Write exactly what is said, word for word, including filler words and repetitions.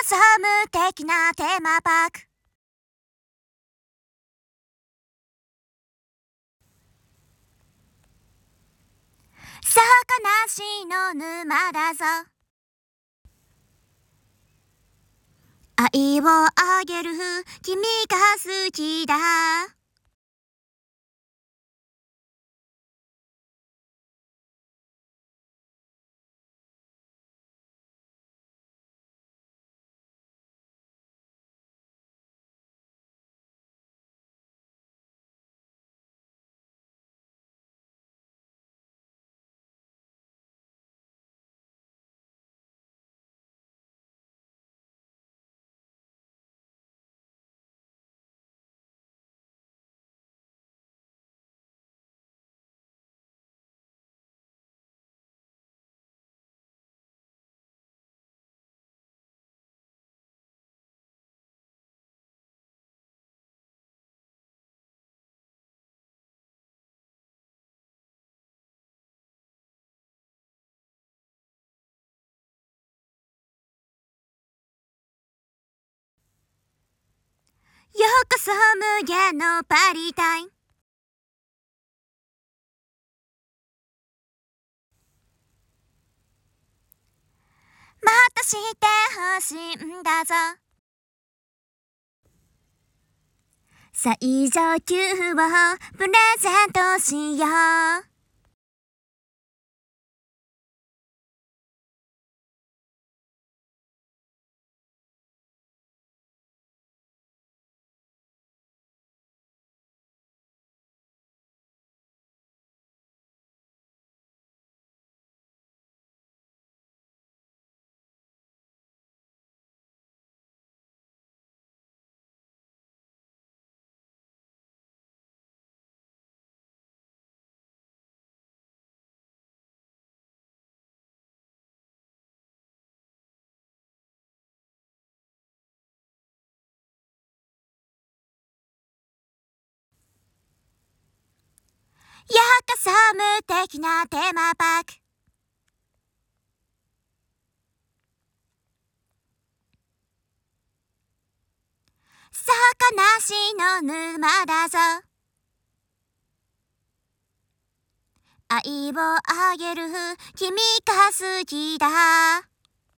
サム的なテーマパーク。さかなしの沼だぞ。愛をあげる君が好きだ。ようこそ無限のパリタイム。またしてほしいんだぞ。最上級をプレゼントしよう。ようこそ無敵なテーマパーク。さかなしの沼だぞ。愛をあげる君が好きだ。